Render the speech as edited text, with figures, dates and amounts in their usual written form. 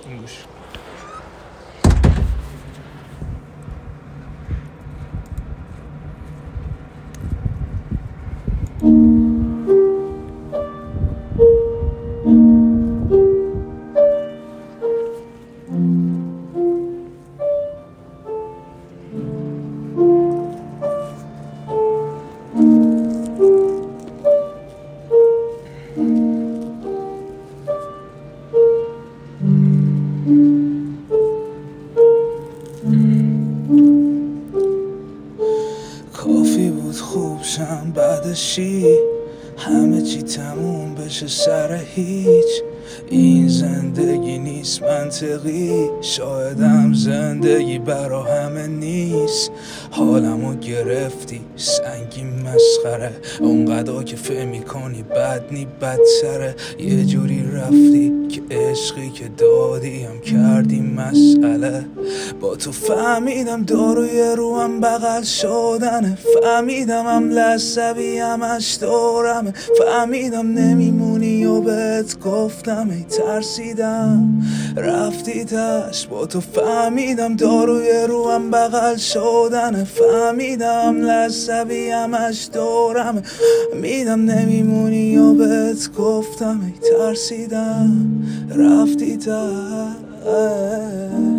خودتون گوش کافی بود خوب شم بعدشی همه چی تموم بشه سر هیچ. این زندگی نیست منطقی، شایدم زندگی برا همه نیست. حالمو گرفتی سنگین مسخره، اونقدر که فهم میکنی بد نی بدتره. یه جوری رفتی که عشقی که دادی هم کردی مسئله. با تو فهمیدم داروی روم بغل شدنه، فهمیدم هم لحظبی همش دورمه، فهمیدم نمیمونی و بهت گفتم ای ترسیدم رفتی تش. با تو فهمیدم داروی روم بغل شدنه، فهمیدم لحظبی همش دورمه، فهمیدم نمیمونی و بهت گفتم ای ترسیدم رفتی تش.